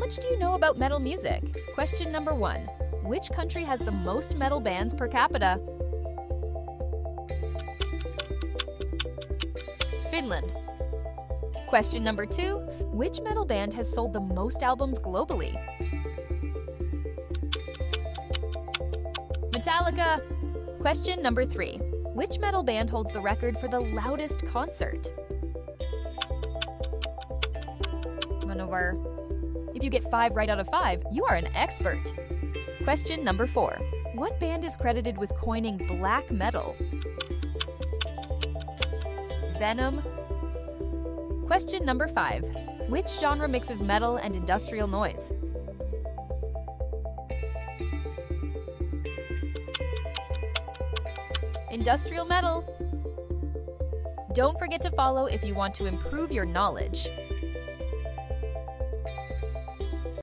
much do you know about metal music? Question number 1. Which country has the most metal bands per capita? Finland. Question number 2. Which metal band has sold the most albums globally? Metallica. Question number 3. Which metal band holds the record for the loudest concert? Manowar. If you get 5 right out of 5, you are an expert. Question number 4. What band is credited with coining black metal? Venom. Question number 5. Which genre mixes metal and industrial noise? Industrial metal. Don't forget to follow if you want to improve your knowledge.